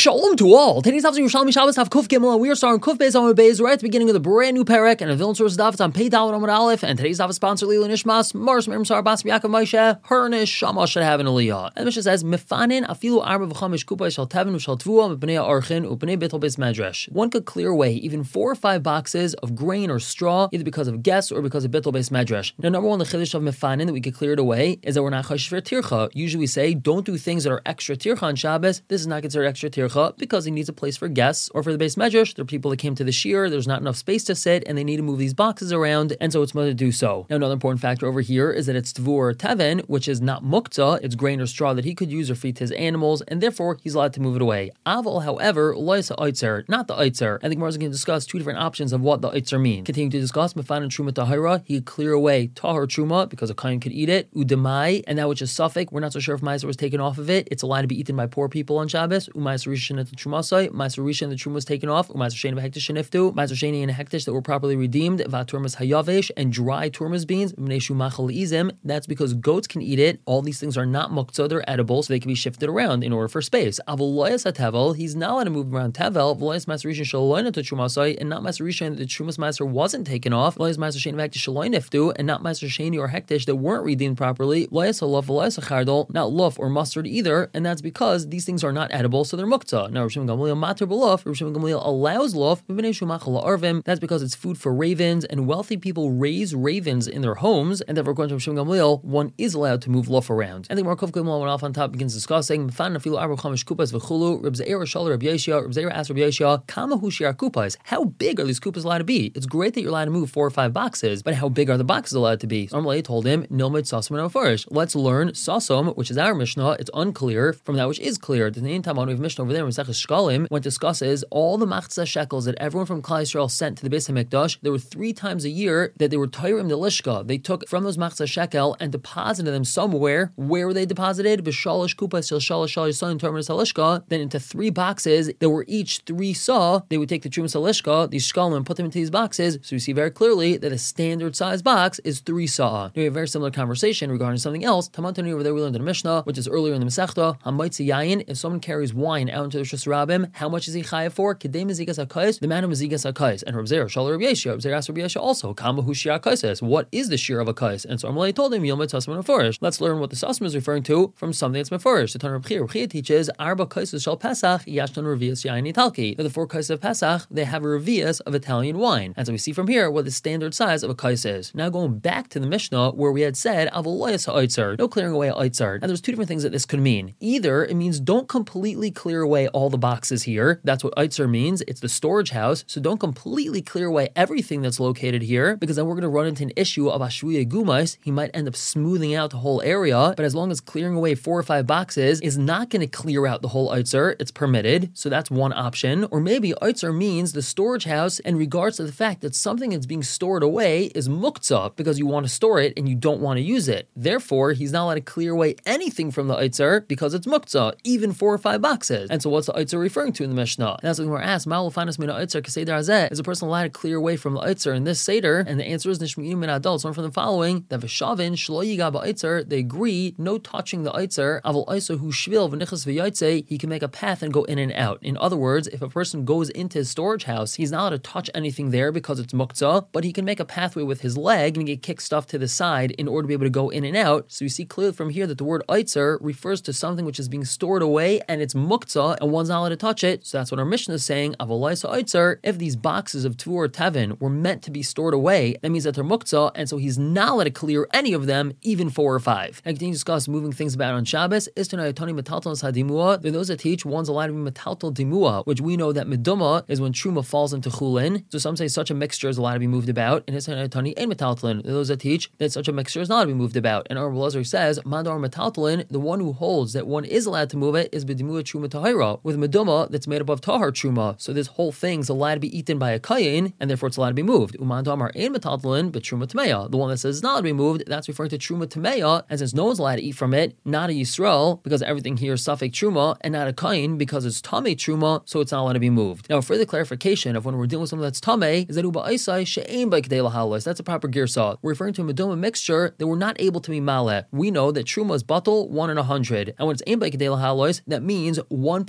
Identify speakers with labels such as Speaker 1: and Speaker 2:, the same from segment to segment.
Speaker 1: Shalom to all. Today's Daf Yerushalmi Shabbos Daf Kuf Gimel, and we are starting Kuf Beis Amud Beis right at the beginning of the brand new parak, and a villain source Daf. It's on Pei Daled Amud Aleph, and today's Daf is sponsored Lila Nishmas Mars Merim Sar Bas Yaakov Moshe Hernish Shama should have an Aliyah. And the Mishnah says Mefanin Afilu Arba V'Chamish Kupa Shal Tevin V'Shal Tvua B'nei Archin U'B'nei Bittul Beis Medrash. One could clear away even 4 or 5 boxes of grain or straw, either because of guests or because of Bittul Beis Medrash. Now, number one, the chiddush of Mefanin that we could clear it away is that we're not chayiv for tircha. Usually we say don't do things that are extra tircha on Shabbos. This is not considered extra tircha because he needs a place for guests or for the Beis Medrash. There are people that came to the shir, there's not enough space to sit, and they need to move these boxes around, and so it's much to do so. Now, another important factor over here is that it's tvu or teven, which is not mukta, it's grain or straw that he could use or feed to his animals, and therefore he's allowed to move it away. Aval, however, lois ha'itzer, not the itzer. And the Gemara is going to discuss 2 different options of what the itzer means. Continuing to discuss mefan and truma tahira, he could clear away tahar truma because a kain could eat it, udemai, and that which is suffik, we're not so sure if meiser was taken off of it, it's allowed to be eaten by poor people on Shabbos, umaiser rishon at the trumasai, meiser rishon the truma was taken off, umaiser sheni v'hektish sheniftu, meiser sheni and hektish that were properly redeemed, vaturmas hayavesh, and dry turmas beans, mneshu machal izim, that's because goats can eat it. All these things are not muktzah, they're edible, so they can be shifted around in order for space. Avol loyas hatevel, he's not allowed to move around tevel, v'loyas meiser rishon shaloyna to trumasai, and not meiser rishon the trumas meiser wasn't taken off, loyas meiser sheni v'hektish shaloyniftu, and not meiser sheni or hektish that weren't redeemed properly, loyas halaf v'loyas hachardol, not luf or mustard either, and that's because these things are not edible, so they're muktzah. Now, Rav Shimon Gamliel mater b'luf, Rav Shimon Gamliel allows luf, that's because it's food for ravens, and wealthy people raise ravens in their homes, and therefore, according to Rav Shimon Gamliel, one is allowed to move luf around. And the Gemara Kuf Gimel went off on top, begins discussing, Mefan afilu arba chamish kupas v'chulu, Reb Zeira Shalom Reb Yeshia, Reb Zeira asked Reb Yeshia, Kama hu shiar kupas, how big are these kupas allowed to be? It's great that you're allowed to move 4 or 5 boxes, but how big are the boxes allowed to be? So Amalei told him, Nilmid Sasom and Afarish. Let's learn Sasom, which is our Mishnah. It's unclear from that which is clear. The name time on we have Mishnah over there in Masechus Shkalim, when it discusses all the machzah shekels that everyone from Klal Yisrael sent to the Beis Hamikdash. There were 3 times a year that they were tayrim the lishka. They took from those machzah shekel and deposited them somewhere. Where were they deposited? B'shalosh kupas shel shalosh shalosh son terminus halishka. Then into 3 boxes that were each 3 saw. They would take the trumas halishka, these shkalim, and put them into these boxes. So you see very clearly that a standard size box is 3 saw. We have a very similar conversation regarding something else. Tamantani over there we learned in the Mishnah, which is earlier in the Masechta. Hamaitzi yayin. If someone carries wine out into the Rishus Rabbim, how much is he chayav for? Kedei mezigas hakais, the man of mezigas hakais. And Reb Zeira Shalom Reb Yeshia, Reb Zeira asked Reb Yeshia also, Kama hu shir hakais? What is the shir of a kais? And so Amalei told him, Yomit Sasman Meforish. Let's learn what the Sasman is referring to from something that's Meforish. The Tanur Reb Chia teaches Arba kaises shal Pesach yashton revias yayin italki. The 4 kaises of Pesach, they have a revias of Italian wine. And so we see from here what the standard size of a kais is. Now going back to the Mishnah where we had said avoloyas ha'itzer, no clearing away ha'itzer. And there's 2 different things that this could mean. Either it means don't completely clear away all the boxes here. That's what Eitzer means. It's the storage house. So don't completely clear away everything that's located here, because then we're going to run into an issue of Ashwiya Gumais. He might end up smoothing out the whole area, but as long as clearing away 4 or 5 boxes is not going to clear out the whole Eitzer, it's permitted. So that's one option. Or maybe Eitzer means the storage house in regards to the fact that something that's being stored away is muktzah, because you want to store it and you don't want to use it. Therefore, he's not allowed to clear away anything from the Eitzer because it's muktzah, even 4 or 5 boxes. And so what's the Eitzer referring to in the Mishnah? And that's when we're asked, Ma'al fanas min ha'itzer k'seder hazeh, is a person allowed to clear away from the Eitzer in this Seder? And the answer is Nishmi'im min adults. Learn from the following, that v'shavin shlo yiga ba'itzer, they agree, no touching the Eitzer, avol Eitzer hu shvil v'nichas v'yaitze, he can make a path and go in and out. In other words, if a person goes into his storage house, he's not allowed to touch anything there because it's muktzah, but he can make a pathway with his leg and he can kick stuff to the side in order to be able to go in and out. So you see clearly from here that the word Eitzer refers to something which is being stored away and it's muktzah and one's not allowed to touch it. So that's what our Mishnah is saying. If these boxes of Tvu or Tevin were meant to be stored away, that means that they're muktzah, and so he's not allowed to clear any of them, even 4 or 5. And continue to discuss moving things about on Shabbos. Is tonight Tani metaltal hadimua. There are those that teach one's allowed to be metaltal dimua, which we know that meduma is when truma falls into chulin. So some say such a mixture is allowed to be moved about. And is tonight Tani ain't metaltalin. There are those that teach that such a mixture is not allowed to be moved about. And our Elazar says mandar metaltalin, the one who holds that one is allowed to move it is bedimua truma tahira, with meduma that's made up of tahar truma. So this whole thing's allowed to be eaten by a kayin, and therefore it's allowed to be moved. Uman damar ein metaltalin, but truma tameya. The one that says it's not allowed to be moved, that's referring to truma tameya, and since no one's allowed to eat from it, not a Yisrael, because everything here is suffix truma, and not a kayin, because it's tamei truma, so it's not allowed to be moved. Now, further clarification of when we're dealing with something that's tamei, is that uba isai she'ein by kedei lahalos. That's a proper girsa. We're referring to a meduma mixture that we're not able to be maleh. We know that truma is batal 1 in 100, and when it's ein by kedei lahalos, that means 1 part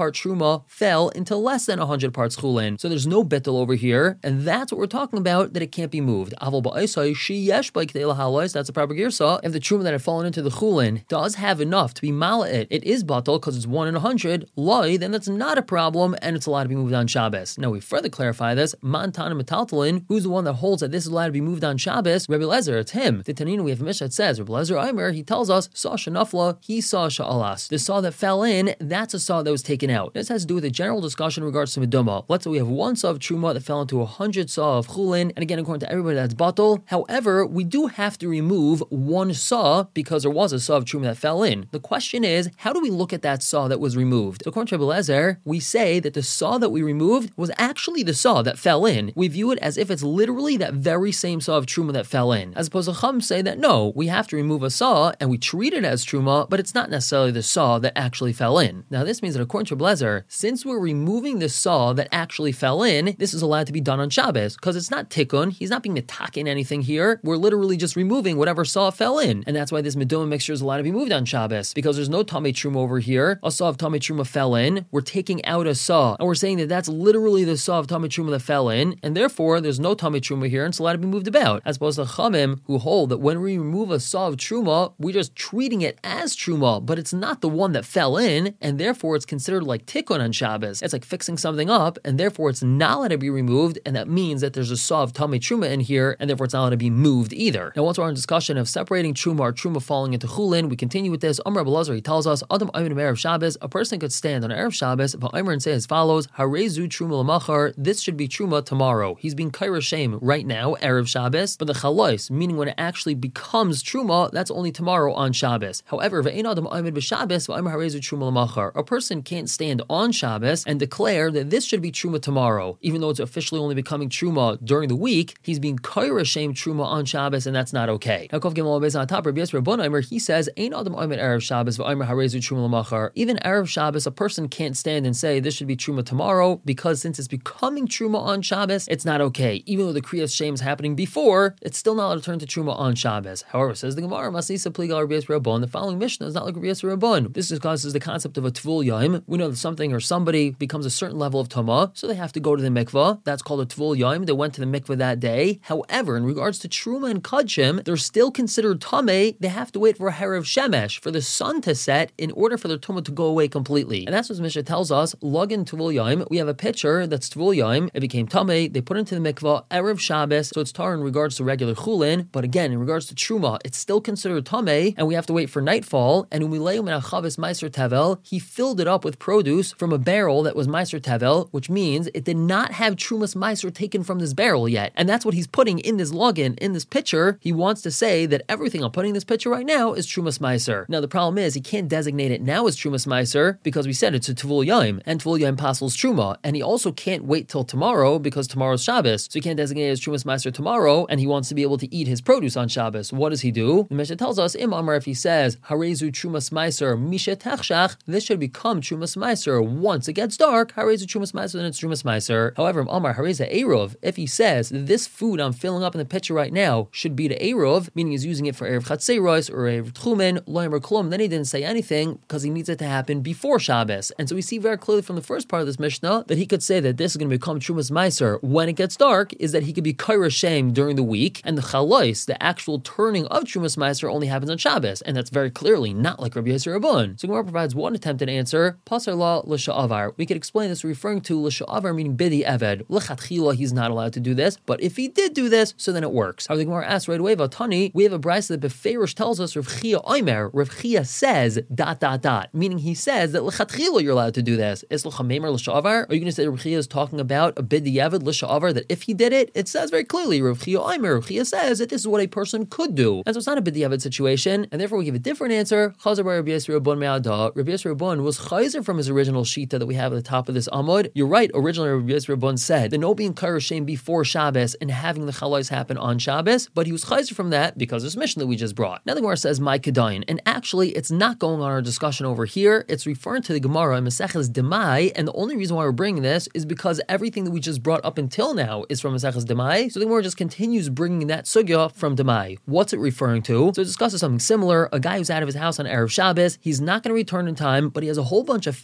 Speaker 1: part truma fell into less than 100 parts chulin. So there's no bittul over here, and that's what we're talking about, that it can't be moved. Aval ba'isai sheyesh b'ikdei lahalos, that's a proper girsa. If the truma that had fallen into the chulin does have enough to be mala it is batal because it's 1 in 100, loi, then that's not a problem, and it's allowed to be moved on Shabbos. Now we further clarify this. Mantana metaltalin, who's the one that holds that this is allowed to be moved on Shabbos? Rebbe Lezer, it's him. The Tanina, we have a Mishnah that says, Rebbe Lezer Aimer, he tells us, saw shenafla, he saw sha'alas. The saw that fell in, that's a saw that was taken out. This has to do with a general discussion in regards to meduma. Let's say we have one saw of truma that fell into 100 saw of chulin, and again, according to everybody, that's batal. However, we do have to remove one saw because there was a saw of truma that fell in. The question is, how do we look at that saw that was removed? So according to Rebbe Lezer, we say that the saw that we removed was actually the saw that fell in. We view it as if it's literally that very same saw of truma that fell in. As opposed to Chum say that no, we have to remove a saw and we treat it as truma, but it's not necessarily the saw that actually fell in. Now this means that according to Rebbe Lezer, since we're removing the saw that actually fell in, this is allowed to be done on Shabbos because it's not tikkun. He's not being metakin anything here. We're literally just removing whatever saw fell in, and that's why this meduma mixture is allowed to be moved on Shabbos because there's no tamei truma over here. A saw of tamei truma fell in. We're taking out a saw, and we're saying that that's literally the saw of tamei truma that fell in, and therefore there's no tamei truma here, and it's allowed to be moved about. As opposed to Chamim, who hold that when we remove a saw of truma, we're just treating it as truma, but it's not the one that fell in, and therefore it's considered like tikkun on Shabbos. It's like fixing something up, and therefore it's not allowed to be removed, and that means that there's a saw of tamei truma in here, and therefore it's not allowed to be moved either. Now, once we're in discussion of separating truma or truma falling into chulin, we continue with this. Amar Rebbe Lezer, he tells us, Adam Ayman Erev Shabbos, a person could stand on Erev Shabbos, and say as follows, Harezu truma lamachar, this should be truma tomorrow. He's being kaira shem right now, Erev Shabbos, but the chalois, meaning when it actually becomes truma, that's only tomorrow on Shabbos. However, ve'ein adam aymed b'Shabbos v'aymer harezu truma lamachar. A person can't stand on Shabbos and declare that this should be truma tomorrow, even though it's officially only becoming truma during the week. He's being kaira shem truma on Shabbos, and that's not okay. Now, Kov Gimel Beis on top, Rabbi Yisrael ben Aimer, he says, "Ein adam aymed Erev Shabbos v'aymer harezu truma lamachar." Even Erev Shabbos, a person can't stand and say this should be truma tomorrow because since it's becoming truma on Shabbos, it's not okay. Even though the kriyas shem is happening before, it's still not allowed to turn to truma on Shabbos. However, says the Gemara, Masisa Pligal Rabbi Yisrael ben, the following Mishnah is not like Rabbi Yisrael ben. This is because the concept of a tvul yaim. We know that something or somebody becomes a certain level of tama, so they have to go to the mikvah. That's called a tvul yaim. They went to the mikvah that day. However, in regards to truma and kadshim, they're still considered tameh. They have to wait for a herav shemesh, for the sun to set, in order for their tuma to go away completely. And that's what Mishnah tells us. Login tvul yaim. We have a pitcher that's tvul yaim. It became tameh. They put it into the mikvah erev Shabbos, so it's tar in regards to regular chulin. But again, in regards to truma, it's still considered tameh, and we have to wait for nightfall. And when we lay him in a chavis meiser tevel, he filled it up with produce from a barrel that was meiser tevel, which means it did not have trumas meiser taken from this barrel yet. And that's what he's putting in this login, in this pitcher. He wants to say that everything I'm putting in this pitcher right now is trumas meiser. Now the problem is he can't designate it now as trumas meiser because we said it's a tvul yaim, and tvul yaim pasels truma. And he also can't wait till tomorrow because tomorrow's Shabbos, so he can't designate it as trumas meiser tomorrow, and he wants to be able to eat his produce on Shabbos. What does he do? The Mishnah tells us, Imamar, if he says, Harezu trumas meiser misha techshach, this should become trumas meiser once it gets dark. Harezu trumas meiser, then it's trumas meiser. However, Amar Hareza Eruv, if he says this food I'm filling up in the pitcher right now should be to Eruv, meaning he's using it for Erev Chatzeiros or Erev Tchumen, Loimer Klum, then he didn't say anything because he needs it to happen before Shabbos. And so we see very clearly from the first part of this Mishnah that he could say that this is going to become trumas meiser when it gets dark, is that he could be kaira shem during the week, and the chalois, the actual turning of trumas meiser, only happens on Shabbos, and that's very clearly not like Rabbi Yisrael ben. So Gemara provides one attempted answer. Pasar la l'sha'avar. We could explain this referring to l'sha'avar meaning bidi eved. L'chatchila, he's not allowed to do this, but if he did do this, so then it works. How the Gemara asks right away, Vatani, we have a brayso that Beferish tells us Rav Chia Omer. Rav Chia says ... meaning he says that l'chatchila you're allowed to do this. Is l'chamemer l'sha'avar? Are you going to say Rav Chia is talking about a bidi eved l'sha'avar, that if he did it, it says very clearly Rav Chia Omer. Rav Chia says that this is what a person could do, and so it's not a bidi eved situation, and therefore we give a different answer. Chazar by Rabbi Yisrael ben me'adah. Rabbi Yisrael ben was chayzer from his original shita that we have at the top of this amud. You're right. Originally, Rabbi Yisrael ben said the no being kair shem before Shabbos and having the chalais happen on Shabbos, but he was chayzer from that because of this mission that we just brought. Now the Gemara says my kedain, and actually it's not going on our discussion over here. It's referring to the Gemara in Maseches Demai, and the only reason why we're bringing this is because everything that we just brought up until now is from Maseches Demai. So the Gemara just continues bringing that sugya from Demai. What's it referring to? So it discusses something similar. A guy who's out of his house on Erev Shabbos, he's not going to return in time, but he has a whole bunch of fish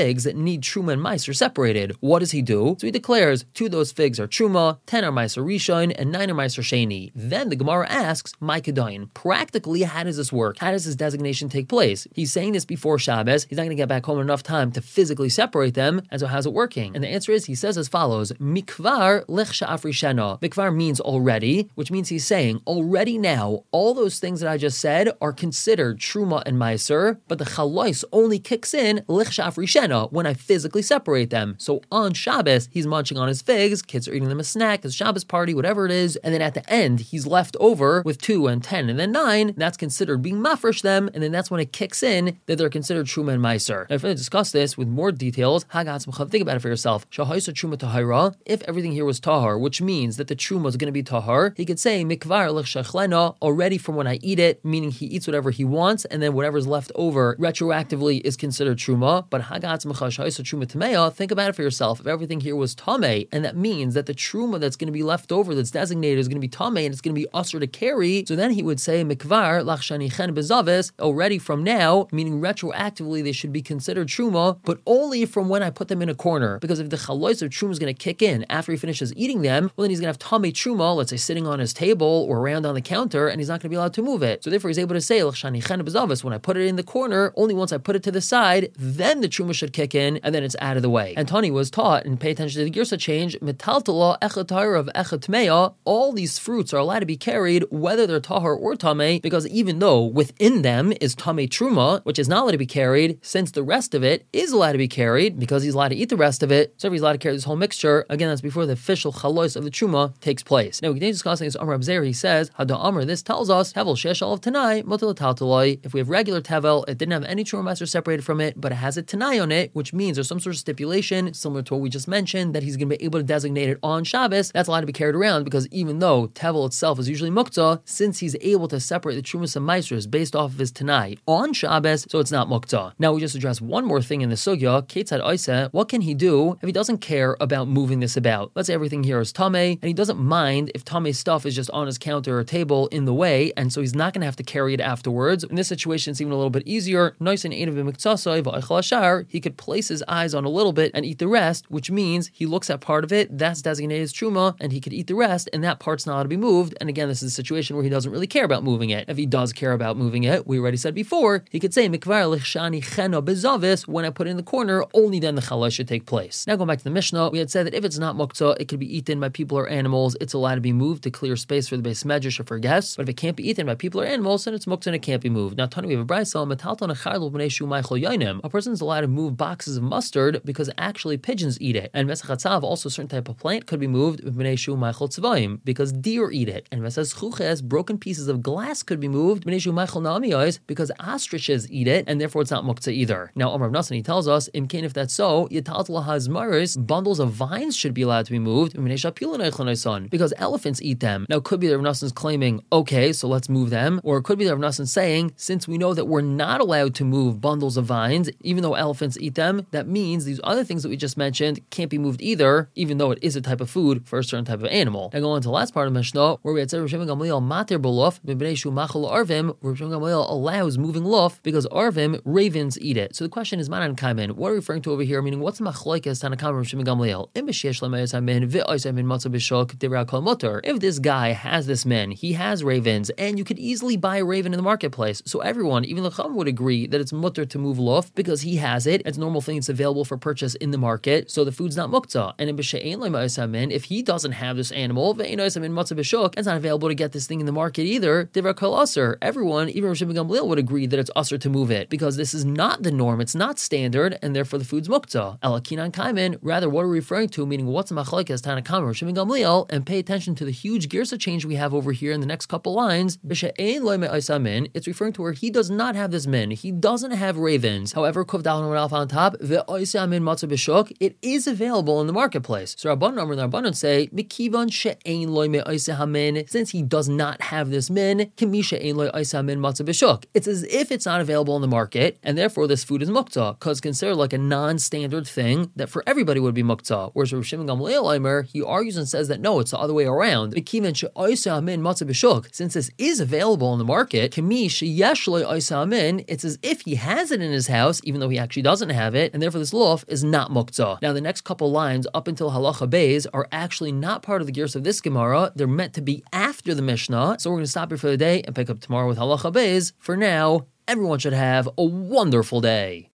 Speaker 1: figs that need truma and meiser separated. What does he do? So he declares 2 of those figs are truma, 10 are meiser rishon, and 9 are meiser sheni. Then the Gemara asks, my kedain. Practically, how does this work? How does this designation take place? He's saying this before Shabbos. He's not going to get back home in enough time to physically separate them. And so how's it working? And the answer is, he says as follows, mikvar lech sha'afri shena. Mikvar means already, which means he's saying already now, all those things that I just said are considered truma and meiser, but the chalois only kicks in lech sha'afri shena when I physically separate them. So on Shabbos, he's munching on his figs, kids are eating them a snack, his Shabbos party, whatever it is, and then at the end, he's left over with 2 and 10 and then 9, that's considered being mafresh them, and then that's when it kicks in that they're considered truma and meiser. Now, if I discuss this with more details, think about it for yourself. Truma tahara, if everything here was tahar, which means that the truma is going to be tahar, he could say mikvar lech shachlena, already from when I eat it, meaning he eats whatever he wants, and then whatever's left over retroactively is considered truma. But truma tamea, think about it for yourself. If everything here was tameh, and that means that the truma that's going to be left over, that's designated, is going to be tameh, and it's going to be usher to carry, so then he would say mikvar lachshani chen bezavis, already from now, meaning retroactively they should be considered truma, but only from when I put them in a corner. Because if the chalois of truma is going to kick in after he finishes eating them, well then he's going to have tameh truma, let's say sitting on his table or around on the counter, and he's not going to be allowed to move it. So therefore he's able to say lachshani chen bezavis, when I put it in the corner, only once I put it to the side, then the truma should kick in, and then it's out of the way. And Tani was taught, and pay attention to the girsa change, metaltala echet tahar of echet tmeya, all these fruits are allowed to be carried whether they're tahar or tameh, because even though within them is tameh truma, which is not allowed to be carried, since the rest of it is allowed to be carried, because he's allowed to eat the rest of it, so if he's allowed to carry this whole mixture, again, that's before the official chalois of the truma takes place. Now we continue discussing this Amar Abzer, he says, Hada Amar, this tells us, Hevel shesh alav tanai, mutal taltaloi, if we have regular tevel, it didn't have any truma master separated from it, but it has a tanai on it, which means there's some sort of stipulation, similar to what we just mentioned, that he's going to be able to designate it on Shabbos, that's allowed to be carried around, because even though tevel itself is usually muktzah, since he's able to separate the trumas and meisers based off of his tanai on Shabbos, so it's not muktzah. Now we just address one more thing in the sugya, ketzad oiseh, what can he do if he doesn't care about moving this about? Let's say everything here is tameh, and he doesn't mind if tameh stuff is just on his counter or table in the way, and so he's not going to have to carry it afterwards. In this situation, it's even a little bit easier. Nice and he could place his eyes on a little bit and eat the rest, which means he looks at part of it, that's designated as truma, and he could eat the rest, and that part's not allowed to be moved. And again, this is a situation where he doesn't really care about moving it. If he does care about moving it, we already said before, he could say mikvar lichshani chena bezavis, when I put it in the corner, only then the challah should take place. Now going back to the Mishnah, we had said that if it's not muktzah, it could be eaten by people or animals, it's allowed to be moved to clear space for the base medrash or for guests. But if it can't be eaten by people or animals, then it's muktzah and it can't be moved. Now Tani, we have a brayso, a person's allowed to move boxes of mustard because actually pigeons eat it. And mesachatzav, also a certain type of plant could be moved because deer eat it. And mesachchuches, broken pieces of glass could be moved because ostriches eat it, and therefore it's not muktzah either. Now Amar Rav Nassan, he tells us, if that's so, bundles of vines should be allowed to be moved because elephants eat them. Now it could be that Rav Nassan's claiming, okay, so let's move them, or it could be that Rav Nassan's saying, since we know that we're not allowed to move bundles of vines, even though elephants eat them, that means these other things that we just mentioned can't be moved either, even though it is a type of food for a certain type of animal. Now going on to the last part of Mishnah, where we had said Rav Shimon Gamliel mater b'luf b'bnei shu machal arvim, Rav Shimon Gamliel allows moving luf because arvim, ravens, eat it. So the question is, manan kaimen, what are we referring to over here? Meaning, what's the machlokes Tanakam Rav Shimon Gamliel? If this guy has this min, he has ravens, and you could easily buy a raven in the marketplace. So everyone, even the Chum, would agree that it's mutter to move luf because he has it. It's a normal thing. It's available for purchase in the market. So the food's not muktzah. And in if he doesn't have this animal, it's not available to get this thing in the market either. Everyone, even Rav Shimon Gamliel, would agree that it's usher to move it because this is not the norm. It's not standard, and therefore the food's muktzah. Elakinan kaimen. Rather, what are we referring to? Meaning, what's machlokes Tanakam Rav Shimon Gamliel? And pay attention to the huge girsa change we have over here in the next couple lines. It's referring to where he does not have this min. He doesn't have ravens. However, on top, it is available in the marketplace. So Rabbanan say, since he does not have this min, it's as if it's not available in the market, and therefore this food is muktzah, because considered like a non-standard thing that for everybody would be muktzah. Whereas Rav Shimon Gamliel, he argues and says that no, it's the other way around. Since this is available in the market, it's as if he has it in his house, even though he actually doesn't doesn't have it, and therefore this luf is not muktzah. Now the next couple lines up until halacha beis are actually not part of the gears of this Gemara. They're meant to be after the Mishnah. So we're going to stop here for the day and pick up tomorrow with halacha beis. For now, everyone should have a wonderful day.